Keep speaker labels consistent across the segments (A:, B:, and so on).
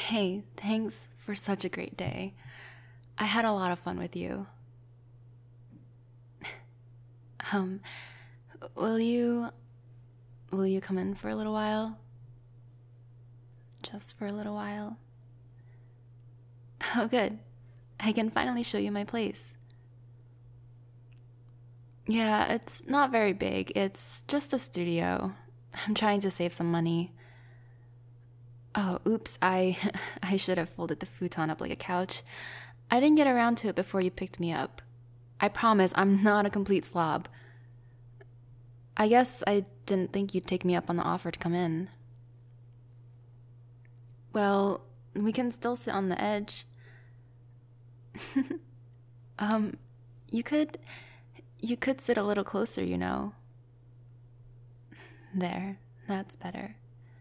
A: Hey, thanks for such a great day. I had a lot of fun with you. Um, will you will you come in for a little while? Just for a little while? Oh, good. I can finally show you my place. Yeah, it's not very big. It's just a studio. I'm trying to save some money. Oh, oops. I I should have folded the futon up like a couch. I didn't get around to it before you picked me up. I promise I'm not a complete slob. I guess I didn't think you'd take me up on the offer to come in. Well, we can still sit on the edge. Um, you could you could sit a little closer, you know. There, that's better.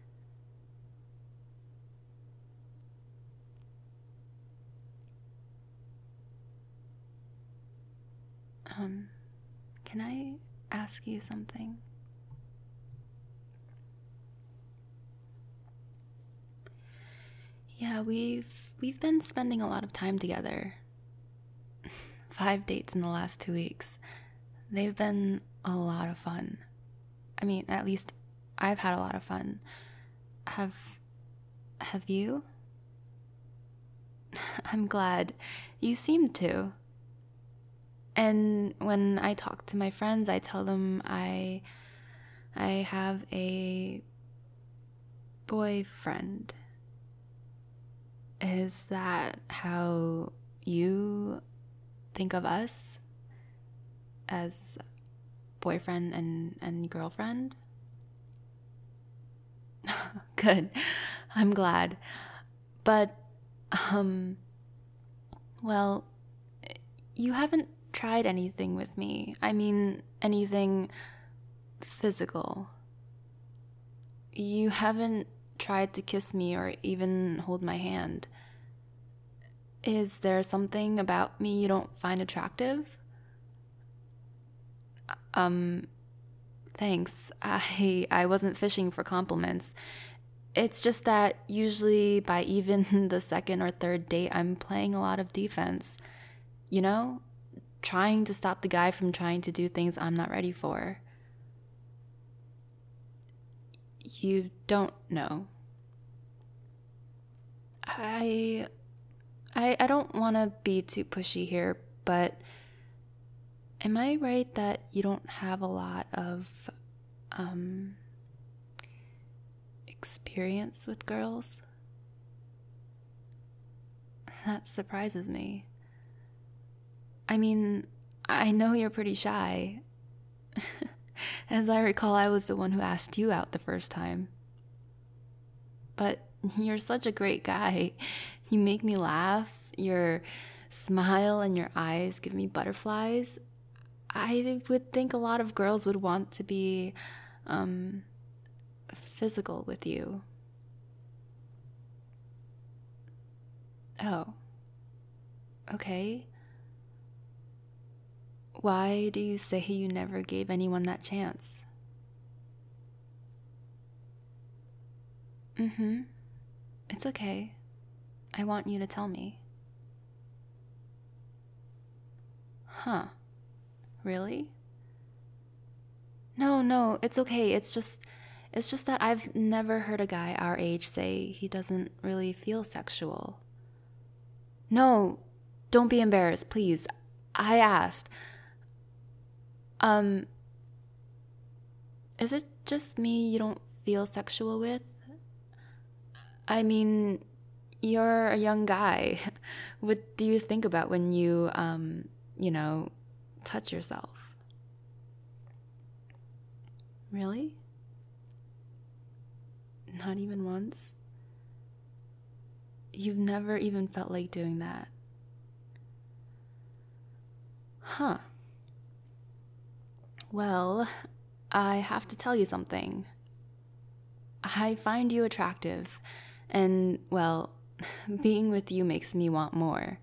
A: Um, can I ask you something? Yeah, we've been spending a lot of time together. 5 dates in the last 2 weeks. They've been a lot of fun. I mean, at least I've had a lot of fun. Have have you? I'm glad. You seem to. And when I talk to my friends, I tell them I have a boyfriend. Is that how you think of us as boyfriend and girlfriend? Good. I'm glad. But, um, well, you haven't tried anything with me. I mean, anything physical. You haven't tried to kiss me or even hold my hand. Is there something about me you don't find attractive? Um, Thanks. I wasn't fishing for compliments. It's just that usually by even the second or third date, I'm playing a lot of defense. You know? Trying to stop the guy from trying to do things I'm not ready for. You don't know. I I don't want to be too pushy here, but am I right that you don't have a lot of um experience with girls? That surprises me. I mean, I know you're pretty shy. As I recall, I was the one who asked you out the first time. But you're such a great guy. You make me laugh. Your smile and your eyes give me butterflies. I would think a lot of girls would want to be um, physical with you. Oh, okay. Why do you say you never gave anyone that chance? Mm hmm. It's okay. I want you to tell me. Huh. Really? No, no, it's okay. It's just that I've never heard a guy our age say he doesn't really feel sexual. No, don't be embarrassed, please. I asked. Um, is it just me you don't feel sexual with? I mean, you're a young guy. What do you think about when you know, touch yourself? Really? Not even once? You've never even felt like doing that? Huh. Well, I have to tell you something. I find you attractive, and, well, being with you makes me want more.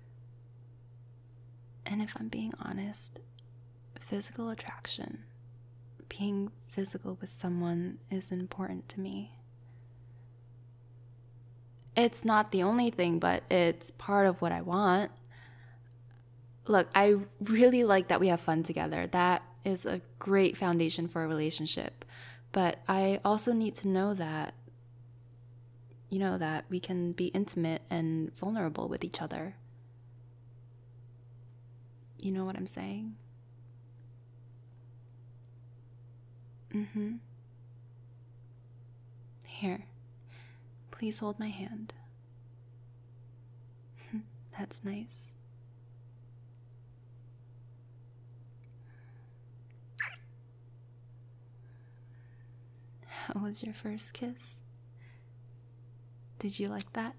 A: And if I'm being honest, physical attraction, being physical with someone is important to me. It's not the only thing, but it's part of what I want. Look, I really like that we have fun together. That is a great foundation for a relationship. But I also need to know that, that we can be intimate and vulnerable with each other. You know what I'm saying? Mm-hmm. Here, please hold my hand. That's nice. How was your first kiss? Did you like that?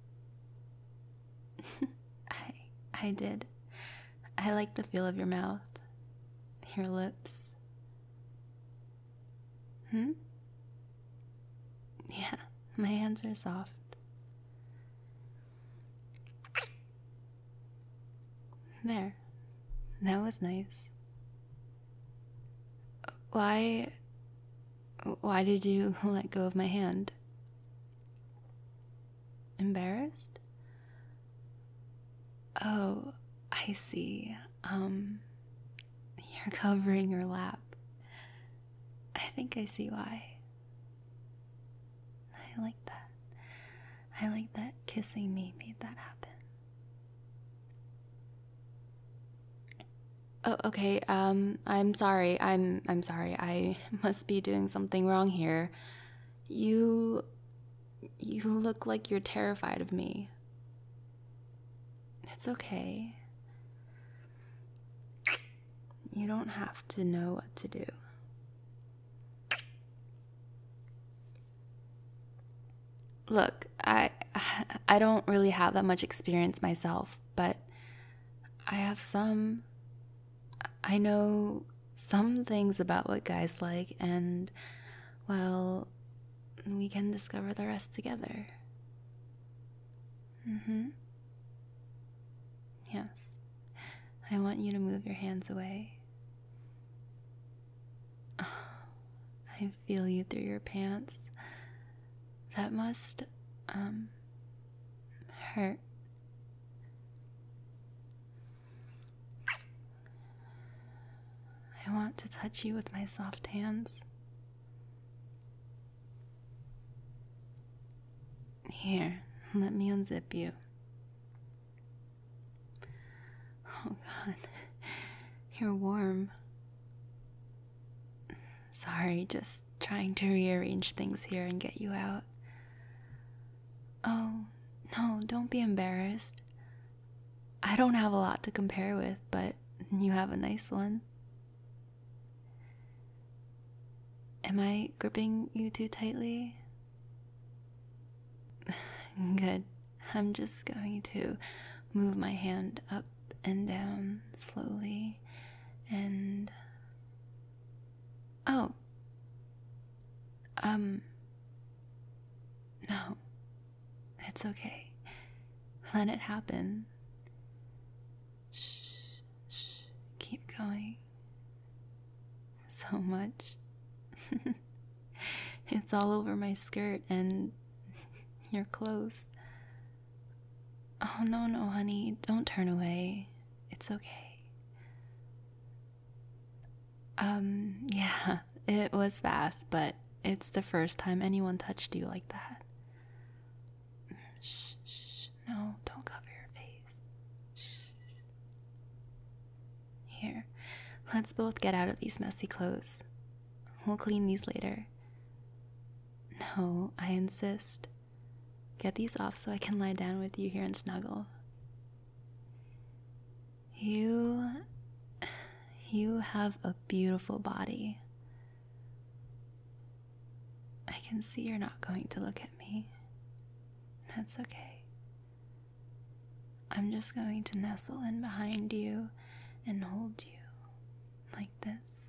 A: I did. I like the feel of your mouth, your lips. Hmm? Yeah, my hands are soft. There. That was nice. Why did you let go of my hand? Embarrassed? Oh, I see. You're covering your lap. I think I see why. I like that. I like that kissing me made that happen. Oh, okay. I'm sorry. I'm sorry. I must be doing something wrong here. You look like you're terrified of me. It's okay. You don't have to know what to do. Look, I don't really have that much experience myself, but I have some. I know some things about what guys like, and, well, we can discover the rest together. Mm-hmm. Yes. I want you to move your hands away. I feel you through your pants. That must, hurt. I want to touch you with my soft hands. Here, let me unzip you. Oh God, you're warm. Sorry, just trying to rearrange things here and get you out. Oh, no, don't be embarrassed. I don't have a lot to compare with, but you have a nice one. Am I gripping you too tightly? Good. I'm just going to move my hand up and down slowly and... Oh. No. It's okay. Let it happen. Shh. Keep going. So much. It's all over my skirt and your clothes. Oh, no, honey. Don't turn away. It's okay. Yeah, it was fast, but it's the first time anyone touched you like that. Shh. No, don't cover your face. Shh. Here, let's both get out of these messy clothes. We'll clean these later. No, I insist. Get these off so I can lie down with you here and snuggle. You have a beautiful body. I can see you're not going to look at me. That's okay. I'm just going to nestle in behind you and hold you like this.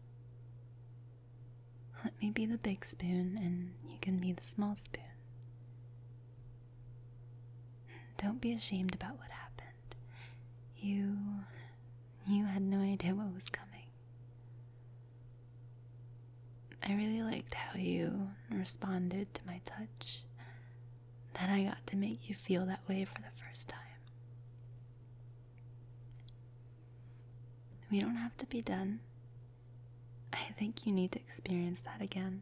A: Let me be the big spoon and you can be the small spoon. Don't be ashamed about what happened. You had no idea what was coming. I really liked how you responded to my touch. that I got to make you feel that way for the first time. We don't have to be done. I think you need to experience that again.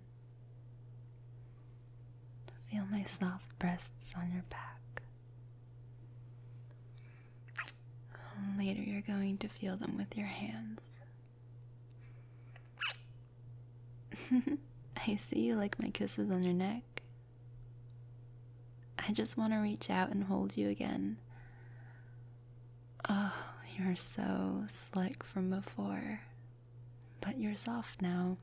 A: Feel my soft breasts on your back. Later, you're going to feel them with your hands. I see you like my kisses on your neck. I just want to reach out and hold you again. Oh, you're so slick from before, but you're soft now.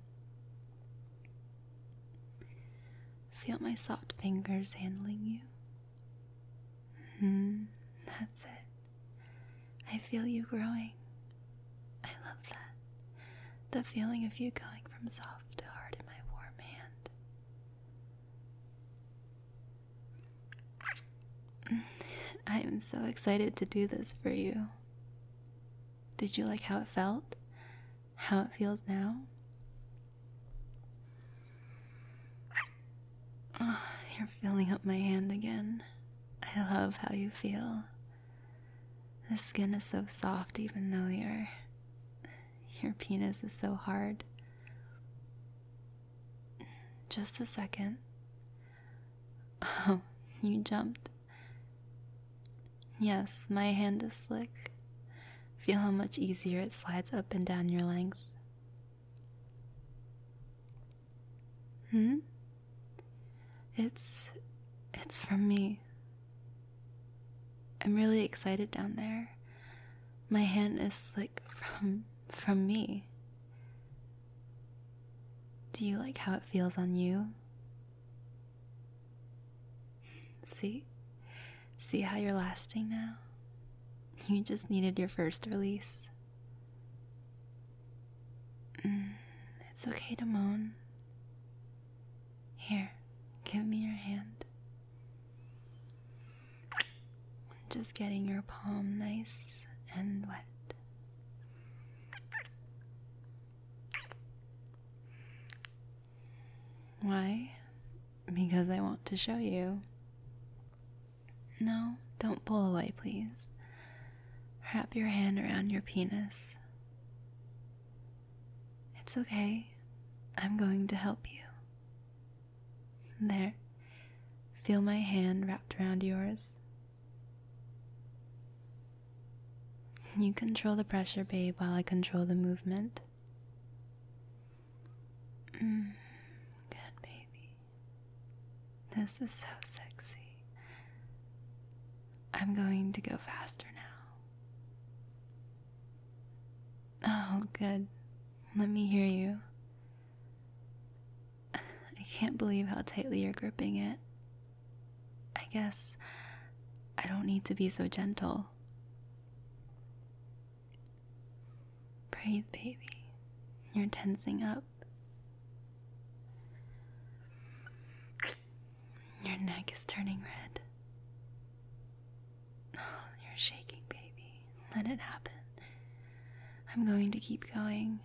A: Feel my soft fingers handling you. That's it. I feel you growing. I love that. The feeling of you going from soft to hard in my warm hand. I am so excited to do this for you. Did you like how it felt? How it feels now? Oh, you're filling up my hand again. I love how you feel. The skin is so soft even though your penis is so hard. Just a second. Oh, you jumped. Yes, my hand is slick. Feel how much easier it slides up and down your length. It's from me. I'm really excited down there. My hand is slick from me. Do you like how it feels on you? See how you're lasting now? You just needed your first release. It's okay to moan. Here, give me your hand. Just getting your palm nice and wet. Why? Because I want to show you. No, don't pull away, please. Wrap your hand around your penis. It's okay. I'm going to help you. There. Feel my hand wrapped around yours. You control the pressure, babe, while I control the movement. Good, baby. This is so sexy. I'm going to go faster now. Oh, good. Let me hear you. I can't believe how tightly you're gripping it. I guess I don't need to be so gentle. Breathe, baby. You're tensing up. Your neck is turning red. Oh, you're shaking, baby. Let it happen. I'm going to keep going.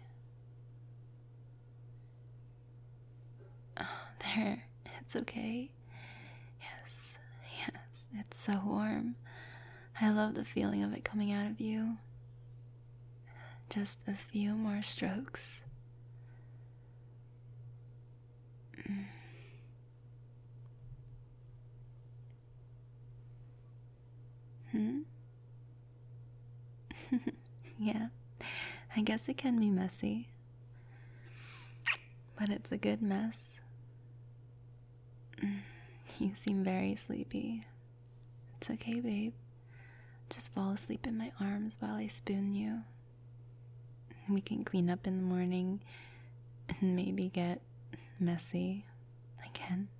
A: Oh, there. It's okay. Yes, it's so warm. I love the feeling of it coming out of you. Just a few more strokes. Yeah, I guess it can be messy, but it's a good mess. You seem very sleepy. It's okay, babe. Just fall asleep in my arms while I spoon you. We can clean up in the morning and maybe get messy again.